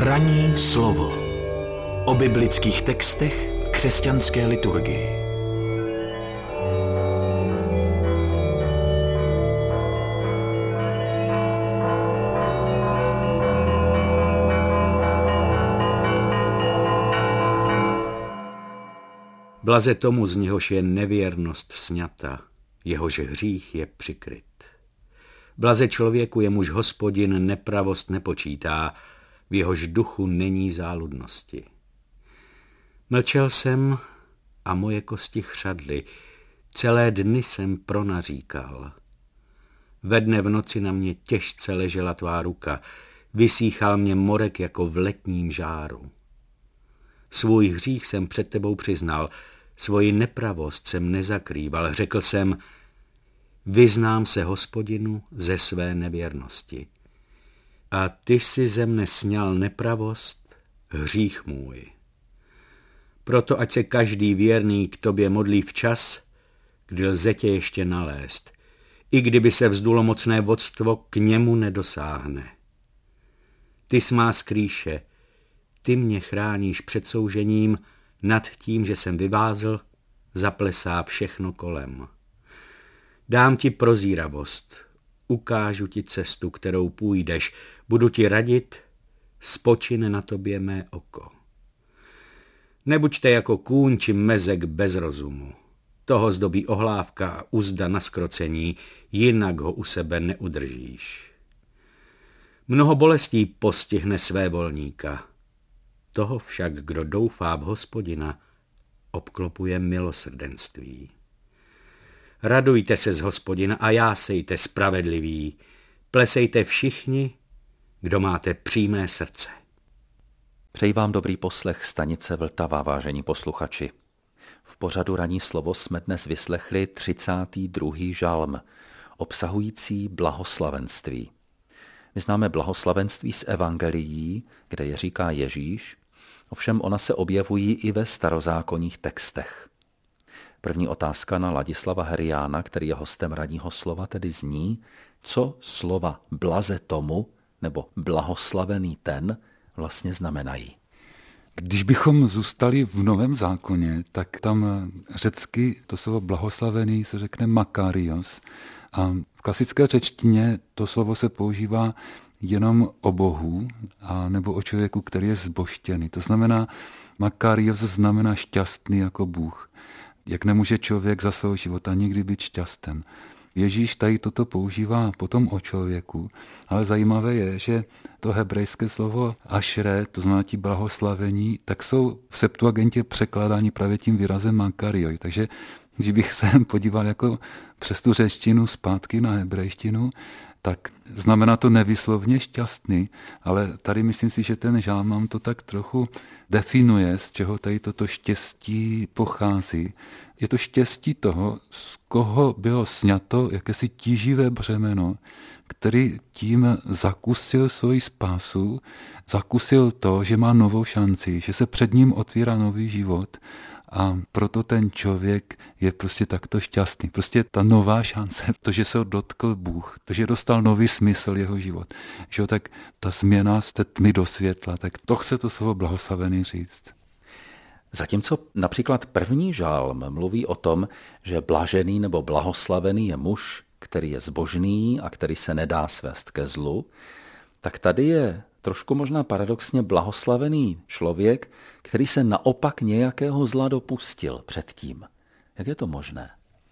Ranní slovo o biblických textech v křesťanské liturgii. Blaze tomu, z něhož je nevěrnost sňata, jehož hřích je přikryt. Blaze člověku, jemuž Hospodin nepravost nepočítá, v jehož duchu není záludnosti. Mlčel jsem a moje kosti chřadly, celé dny jsem pronaříkal. Ve dne v noci na mě těžce ležela tvá ruka, vysíchal mě morek jako v letním žáru. Svůj hřích jsem před tebou přiznal, svoji nepravost jsem nezakrýval, řekl jsem, vyznám se Hospodinu ze své nevěrnosti. A ty jsi ze mne sňal nepravost, hřích můj. Proto ať se každý věrný k tobě modlí včas, kdy lze tě ještě nalézt, i kdyby se vzdulo mocné vodstvo, k němu nedosáhne. Ty jsi má skrýše, ty mě chráníš před soužením, nad tím, že jsem vyvázl, zaplesá všechno kolem. Dám ti prozíravost, ukážu ti cestu, kterou půjdeš, budu ti radit, spočine na tobě mé oko. Nebuďte jako kůň či mezek bez rozumu. Toho zdobí ohlávka a uzda na zkrocení, jinak ho u sebe neudržíš. Mnoho bolestí postihne své volníka. Toho však, kdo doufá v Hospodina, obklopuje milosrdenství. Radujte se z Hospodina a jásejte spravedliví, plesejte všichni, kdo máte přímé srdce. Přeji vám dobrý poslech stanice Vltava, vážení posluchači. V pořadu Ranní slovo jsme dnes vyslechli 32. žalm, obsahující blahoslavenství. My známe blahoslavenství z evangelií, kde je říká Ježíš, ovšem ona se objevují i ve starozákonních textech. První otázka na Ladislava Heriána, který je hostem Ranního slova, tedy zní, co slova blaze tomu nebo blahoslavený ten vlastně znamenají. Když bychom zůstali v Novém zákoně, tak tam řecky to slovo blahoslavený se řekne makarios. A v klasické řečtině to slovo se používá jenom o Bohu a nebo o člověku, který je zbožtěný. To znamená, makarios znamená šťastný jako Bůh. Jak nemůže člověk za svého života nikdy být šťasten. Ježíš tady toto používá potom o člověku, ale zajímavé je, že to hebrejské slovo ašre, to znamená ti blahoslavení, tak jsou v Septuagintě překládáni právě tím výrazem makarioi. Takže když bych se podíval jako přes tu řečtinu zpátky na hebrejštinu, tak znamená to nevyslovně šťastný, ale tady myslím si, že ten žálm nám to tak trochu definuje, z čeho tady toto štěstí pochází. Je to štěstí toho, z koho bylo sňato jakési tíživé břemeno, který tím zakusil svoji spásu, zakusil to, že má novou šanci, že se před ním otvírá nový život. A proto ten člověk je prostě takto šťastný. Prostě ta nová šance, to, že se ho dotkl Bůh, to, že dostal nový smysl jeho život. Že tak ta změna z té tmy do světla, tak to chce to slovo blahoslavený říct. Zatímco například první žálm mluví o tom, že blažený nebo blahoslavený je muž, který je zbožný a který se nedá svést ke zlu, tak tady je trošku možná paradoxně blahoslavený člověk, který se naopak nějakého zla dopustil předtím. Jak je to možné?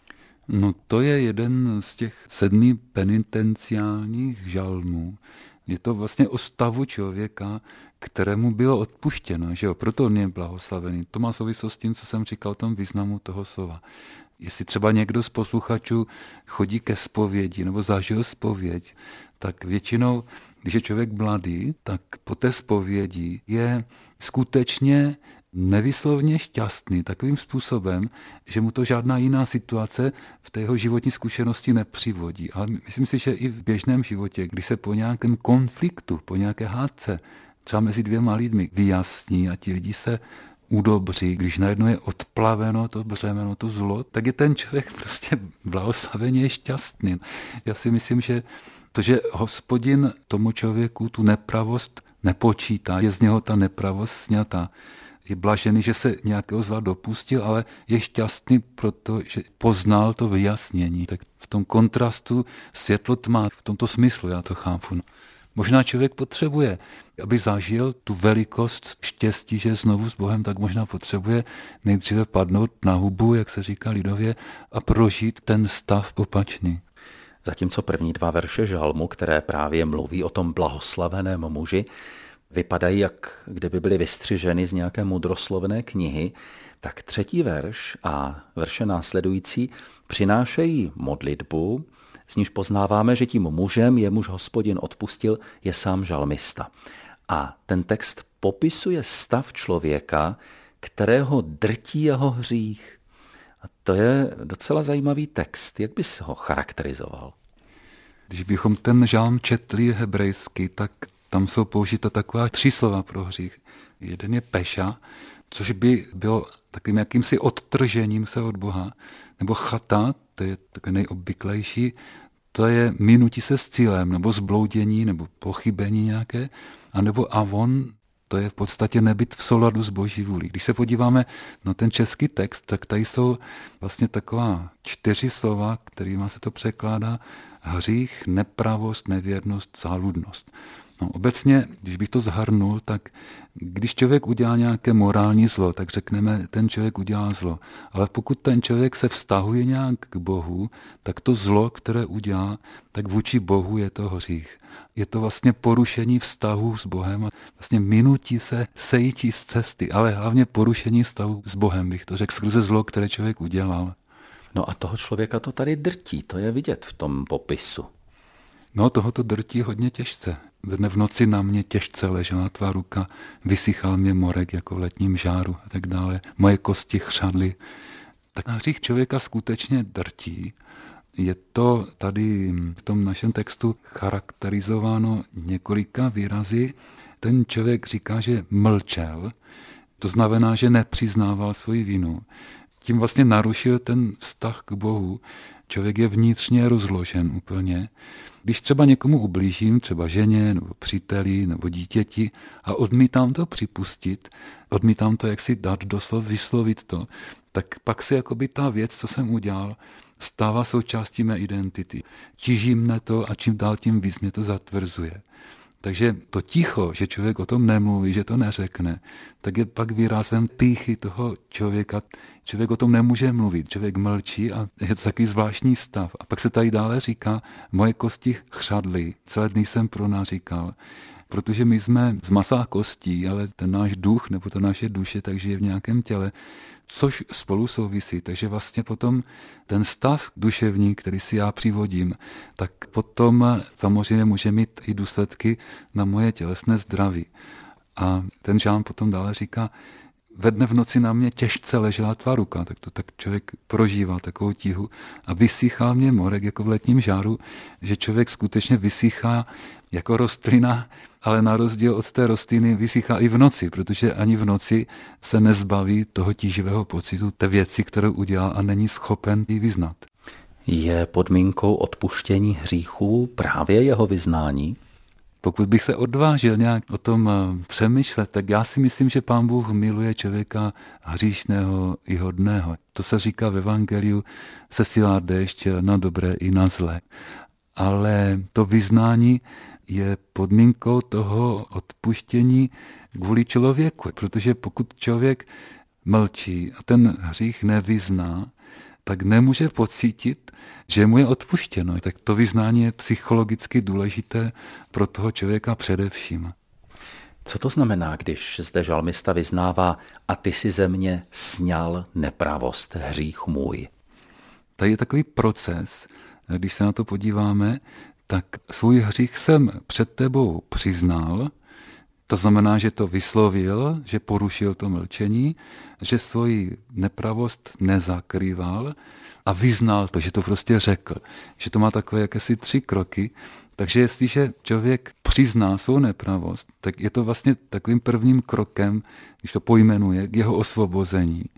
No to je jeden z těch 7 penitenciálních žalmů. Je to vlastně o stavu člověka, kterému bylo odpuštěno, že jo? Proto on je blahoslavený. To má souvislost s tím, co jsem říkal o tom významu toho slova. Jestli třeba někdo z posluchačů chodí ke zpovědi nebo zažil zpověď, tak většinou, když je člověk mladý, tak po té zpovědi je skutečně nevyslovně šťastný takovým způsobem, že mu to žádná jiná situace v té jeho životní zkušenosti nepřivodí. Ale myslím si, že i v běžném životě, když se po nějakém konfliktu, po nějaké hádce, třeba mezi 2 lidmi vyjasní a ti lidi se udobří, když najednou je odplaveno to břemeno, to zlo, tak je ten člověk prostě blahoslaveně šťastný. Já si myslím, že to, že Hospodin tomu člověku tu nepravost nepočítá, je z něho ta nepravost sňata. Je blažený, že se nějakého zla dopustil, ale je šťastný, protože poznal to vyjasnění. Tak v tom kontrastu světlo tma, v tomto smyslu já to chápu. Možná člověk potřebuje, aby zažil tu velikost štěstí, že je znovu s Bohem, tak možná potřebuje nejdříve padnout na hubu, jak se říká lidově, a prožít ten stav opačný. Zatímco první 2 verše žalmu, které právě mluví o tom blahoslaveném muži, vypadají, jak kdyby byly vystřiženy z nějaké mudroslovné knihy, tak 3. verš a verše následující přinášejí modlitbu, z níž poznáváme, že tím mužem, jemuž Hospodin odpustil, je sám žalmista. A ten text popisuje stav člověka, kterého drtí jeho hřích. A to je docela zajímavý text. Jak bys ho charakterizoval? Když bychom ten žalm četli hebrejsky, tak tam jsou použita taková 3 slova pro hřích. Jeden je peša, což by bylo takovým jakýmsi odtržením se od Boha, nebo chata, to je takové nejobvyklejší, to je minutí se s cílem, nebo zbloudění, nebo pochybení nějaké, anebo avon, to je v podstatě nebyt v souladu s Boží vůlí. Když se podíváme na ten český text, tak tady jsou vlastně taková 4 slova, kterýma se to překládá: hřích, nepravost, nevěrnost, záludnost. No, obecně, když bych to zhrnul, tak když člověk udělá nějaké morální zlo, tak řekneme, ten člověk udělá zlo. Ale pokud ten člověk se vztahuje nějak k Bohu, tak to zlo, které udělá, tak vůči Bohu je to hřích. Je to vlastně porušení vztahu s Bohem a vlastně minutí se sejítí z cesty, ale hlavně porušení vztahu s Bohem, bych to řekl, skrze zlo, které člověk udělal. No a toho člověka to tady drtí, to je vidět v tom popisu. No, tohoto drtí hodně těžce. Dne v noci na mě těžce ležela tvá ruka, vysychal mě morek jako v letním žáru a tak dále. Moje kosti chřadly. Tak hřích člověka skutečně drtí. Je to tady v tom našem textu charakterizováno několika výrazy. Ten člověk říká, že mlčel, to znamená, že nepřiznával svoji vinu. Tím vlastně narušil ten vztah k Bohu. Člověk je vnitřně rozložen úplně. Když třeba někomu ublížím, třeba ženě, nebo příteli, nebo dítěti a odmítám to připustit, odmítám to jaksi dát doslov, vyslovit to, tak pak se jakoby ta věc, co jsem udělal, stává součástí mé identity. Tíží mne to a čím dál tím víc mě to zatvrzuje. Takže to ticho, že člověk o tom nemluví, že to neřekne, tak je pak výrazem pýchy toho člověka. Člověk o tom nemůže mluvit, člověk mlčí a je to takový zvláštní stav. A pak se tady dále říká, moje kosti chřadly, celé dny jsem pronaříkal, protože my jsme z masa a kostí, ale ten náš duch nebo ta naše duše tak žije v nějakém těle, což spolu souvisí. Takže vlastně potom ten stav duševní, který si já přivodím, tak potom samozřejmě může mít i důsledky na moje tělesné zdraví. A ten žálm potom dále říká, ve dne v noci na mě těžce ležela tvá ruka, tak to tak člověk prožívá takovou tíhu a vysychá mě morek jako v letním žáru, že člověk skutečně vysychá jako rostlina, ale na rozdíl od té rostliny vysychá i v noci, protože ani v noci se nezbaví toho tíživého pocitu té věci, kterou udělal a není schopen ji vyznat. Je podmínkou odpuštění hříchů právě jeho vyznání? Pokud bych se odvážil nějak o tom přemýšlet, tak já si myslím, že Pán Bůh miluje člověka hříšného i hodného. To se říká v evangeliu, sesílá déšť na dobré i na zlé. Ale to vyznání je podmínkou toho odpuštění kvůli člověku, protože pokud člověk mlčí a ten hřích nevyzná, tak nemůže pocítit, že mu je odpuštěno. Tak to vyznání je psychologicky důležité pro toho člověka především. Co to znamená, když zde žalmista vyznává a ty si ze mě sňal nepravost, hřích můj? Tady je takový proces, když se na to podíváme, tak svůj hřích jsem před tebou přiznal, to znamená, že to vyslovil, že porušil to mlčení, že svoji nepravost nezakrýval a vyznal to, že to prostě řekl. Že to má takové jakési 3 kroky. Takže jestliže člověk přizná svou nepravost, tak je to vlastně takovým prvním krokem, když to pojmenuje, k jeho osvobození,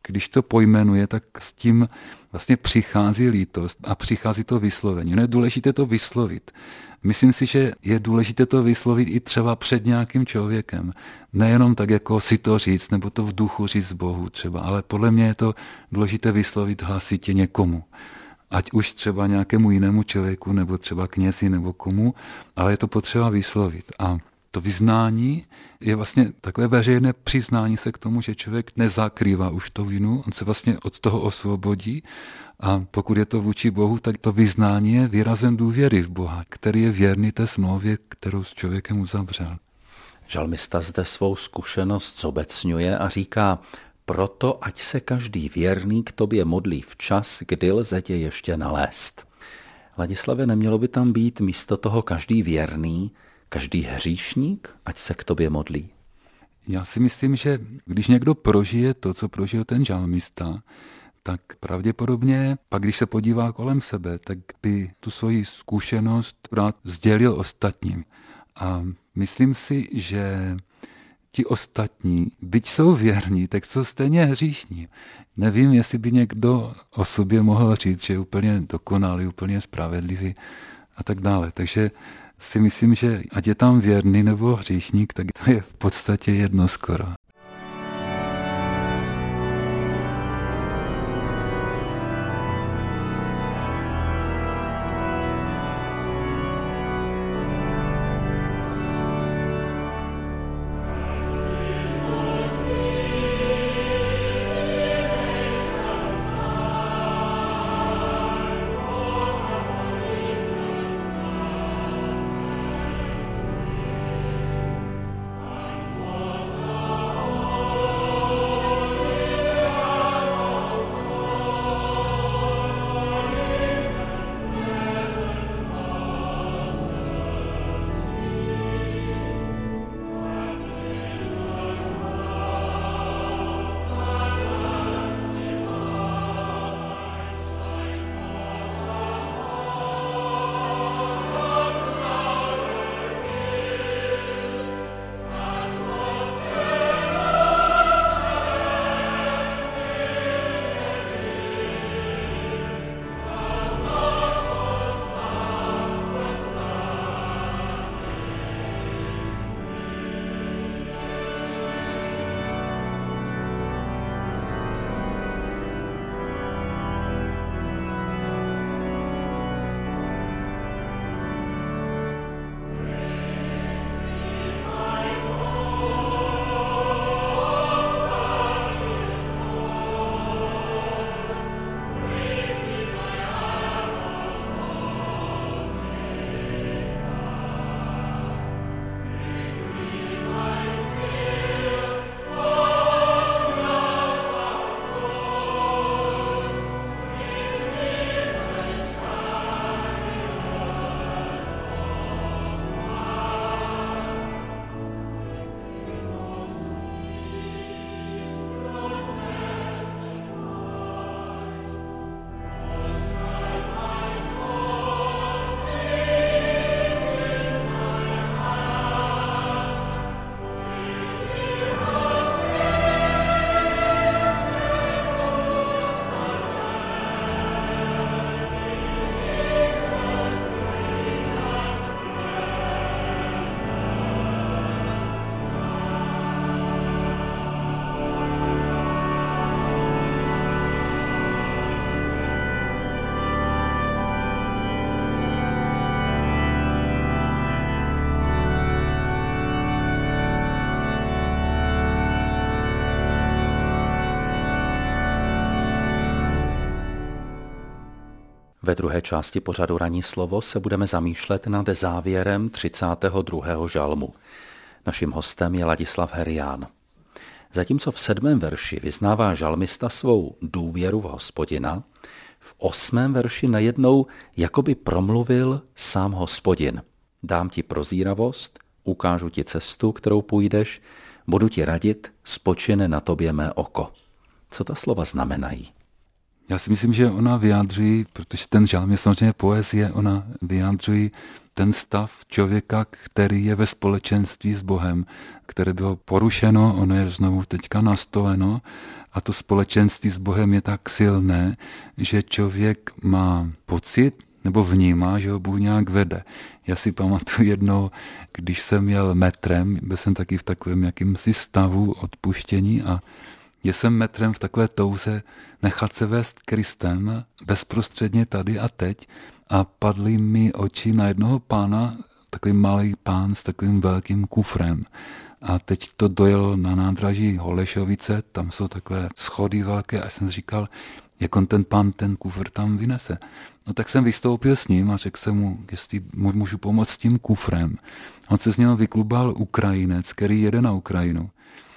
když to pojmenuje, tak s tím vlastně přichází lítost a přichází to vyslovení. Je důležité to vyslovit. Myslím si, že je důležité to vyslovit i třeba před nějakým člověkem. Nejenom tak, jako si to říct, nebo to v duchu říct Bohu třeba, ale podle mě je to důležité vyslovit hlasitě někomu. Ať už třeba nějakému jinému člověku, nebo třeba knězi, nebo komu, ale je to potřeba vyslovit. A to vyznání je vlastně takové veřejné přiznání se k tomu, že člověk nezakrývá už tu vinu, on se vlastně od toho osvobodí a pokud je to vůči Bohu, tak to vyznání je výrazem důvěry v Boha, který je věrný té smlouvě, kterou s člověkem uzavřel. Žalmista zde svou zkušenost zobecňuje a říká: proto ať se každý věrný k tobě modlí včas, kdy lze tě ještě nalézt. Ladislave, nemělo by tam být místo toho každý věrný, každý hříšník, ať se k tobě modlí? Já si myslím, že když někdo prožije to, co prožil ten žalmista, tak pravděpodobně pak, když se podívá kolem sebe, tak by tu svoji zkušenost rád sdělil ostatním. A myslím si, že ti ostatní, byť jsou věrní, tak jsou stejně hříšní. Nevím, jestli by někdo o sobě mohl říct, že je úplně dokonalý, úplně spravedlivý a tak dále. Takže si myslím, že ať je tam věrný nebo hříšník, tak to je v podstatě jedno skoro. Ve druhé části pořadu Ranní slovo se budeme zamýšlet nad závěrem 32. žalmu. Naším hostem je Ladislav Herián. Zatímco v 7. verši vyznává žalmista svou důvěru v Hospodina, v 8. verši najednou jakoby promluvil sám Hospodin. Dám ti prozíravost, ukážu ti cestu, kterou půjdeš, budu ti radit, spočine na tobě mé oko. Co ta slova znamenají? Já si myslím, že ona vyjádří, protože ten žálm je samozřejmě poezie, ona vyjádří ten stav člověka, který je ve společenství s Bohem, které bylo porušeno, ono je znovu teďka nastoleno a to společenství s Bohem je tak silné, že člověk má pocit nebo vnímá, že ho Bůh nějak vede. Já si pamatuju jednou, když jsem jel metrem, byl jsem taky v takovém jakýmsi stavu odpuštění a jsem metrem v takové touze nechat se vést Kristem bezprostředně tady a teď a padly mi oči na jednoho pána, takový malý pán s takovým velkým kufrem. A teď to dojelo na nádraží Holešovice, tam jsou takové schody velké a jsem říkal, jak on ten pán ten kufr tam vynese. No tak jsem vystoupil s ním a řekl jsem mu, jestli můžu pomoct s tím kufrem. On se z něho vyklubal Ukrajinec, který jede na Ukrajinu.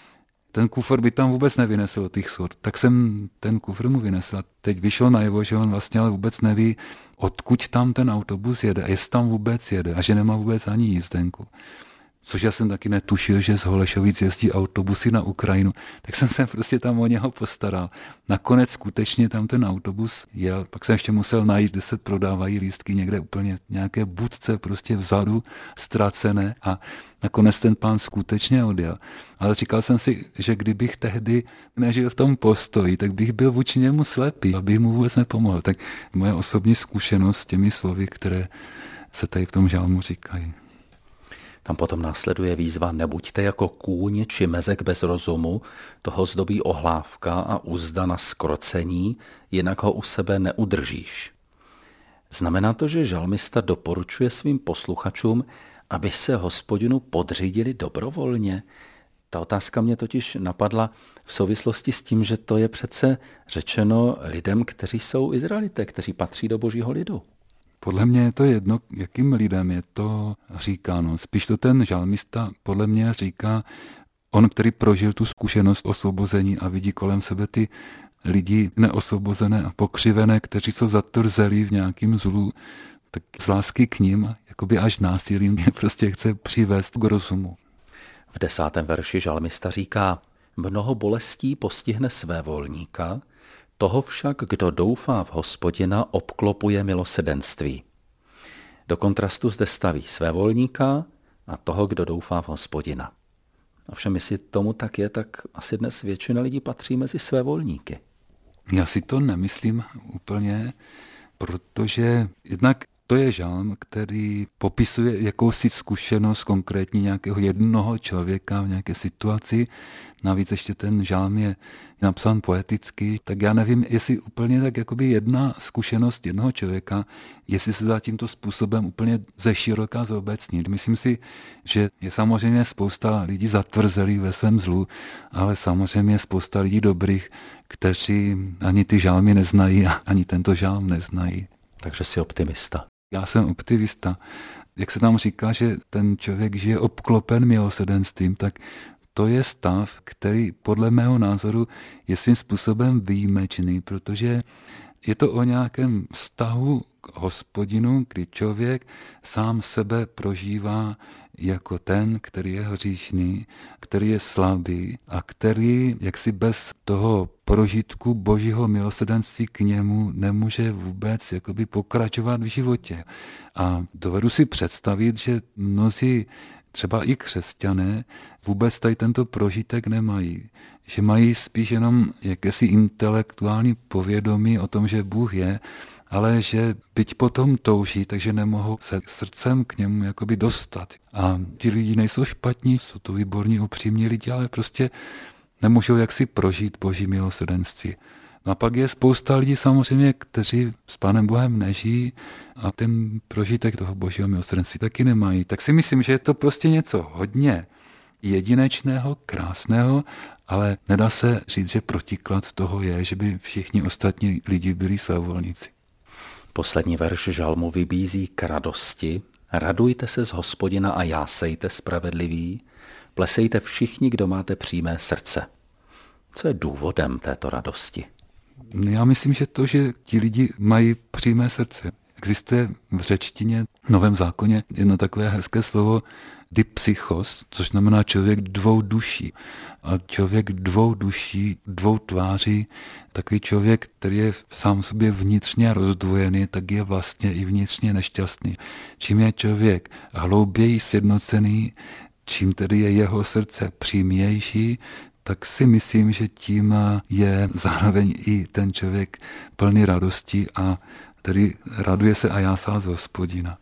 Ten kufr by tam vůbec nevynesl těch schod, tak jsem ten kufr mu vynesl. A teď vyšlo najevo, že on vlastně ale vůbec neví, odkud tam ten autobus jede, a jestli tam vůbec jede a že nemá vůbec ani jízdenku. Což já jsem taky netušil, že z Holešovic jezdí autobusy na Ukrajinu, tak jsem se prostě tam o něho postaral. Nakonec skutečně tam ten autobus jel, pak jsem ještě musel najít, kde se prodávají lístky někde úplně nějaké budce prostě vzadu, ztracené a nakonec ten pán skutečně odjel. Ale říkal jsem si, že kdybych tehdy nežil v tom postoji, tak bych byl vůči němu slepý, abych mu vůbec nepomohl. Tak moje osobní zkušenost s těmi slovy, které se tady v tom žálmu říkají. Tam potom následuje výzva nebuďte jako kůň či mezek bez rozumu, toho zdobí ohlávka a uzda na skrocení, jinak ho u sebe neudržíš. Znamená to, že žalmista doporučuje svým posluchačům, aby se Hospodinu podřídili dobrovolně? Ta otázka mě totiž napadla v souvislosti s tím, že to je přece řečeno lidem, kteří jsou Izraelité, kteří patří do Božího lidu. Podle mě je to jedno, jakým lidem je to říkáno. Spíš to ten žalmista podle mě říká, on, který prožil tu zkušenost osvobození a vidí kolem sebe ty lidi neosvobozené a pokřivené, kteří jsou zatvrzelí v nějakým zlu, tak z lásky k ním, jakoby až násilím, je prostě chce přivést k rozumu. V 10. verši žalmista říká, mnoho bolestí postihne svévolníka, toho však, kdo doufá v Hospodina, obklopuje milosrdenství. Do kontrastu zde staví svévolníka a toho, kdo doufá v Hospodina. Ovšem, jestli tomu tak je, tak asi dnes většina lidí patří mezi svévolníky. Já si to nemyslím úplně, protože jednak to je žálm, který popisuje jakousi zkušenost konkrétní nějakého jednoho člověka v nějaké situaci. Navíc ještě ten žálm je napsán poeticky, tak já nevím, jestli úplně tak jakoby jedna zkušenost jednoho člověka, jestli se dá tímto způsobem úplně ze široka zobecnit. Myslím si, že je samozřejmě spousta lidí zatvrzelých ve svém zlu, ale samozřejmě spousta lidí dobrých, kteří ani ty žálmy neznají a ani tento žálm neznají. Takže jsi optimista. Já jsem optimista. Jak se tam říká, že ten člověk žije obklopen milosrdenstvím, tak to je stav, který podle mého názoru je svým způsobem výjimečný, protože je to o nějakém vztahu k Hospodinu, kdy člověk sám sebe prožívá jako ten, který je hříšný, který je slabý a který jaksi bez toho prožitku Božího milosrdenství k němu nemůže vůbec jakoby pokračovat v životě. A dovedu si představit, že mnozí třeba i křesťané vůbec tady tento prožitek nemají. Že mají spíš jenom jakési intelektuální povědomí o tom, že Bůh je, ale že byť potom touží, takže nemohou se srdcem k němu jakoby dostat. A ti lidi nejsou špatní, jsou to výborní, upřímní lidi, ale prostě nemůžou jaksi prožít Boží milosrdenství. No a pak je spousta lidí samozřejmě, kteří s Pánem Bohem nežijí a ten prožitek toho Božího milosrdenství taky nemají. Tak si myslím, že je to prostě něco hodně jedinečného, krásného, ale nedá se říct, že protiklad toho je, že by všichni ostatní lidi byli svévolníci. Poslední verš žalmu vybízí k radosti. Radujte se z Hospodina a jásejte spravedliví, plesejte všichni, kdo máte přímé srdce. Co je důvodem této radosti? Já myslím, že to, že ti lidi mají přímé srdce. Existuje v řečtině, v Novém zákoně, jedno takové hezké slovo dipsychos, což znamená člověk dvou duší. A člověk dvou duší, dvou tváří, takový člověk, který je sám sobě vnitřně rozdvojený, tak je vlastně i vnitřně nešťastný. Čím je člověk hlouběji sjednocený, čím tedy je jeho srdce přímější, tak si myslím, že tím je zároveň i ten člověk plný radosti a tedy raduje se a jásá z Hospodina.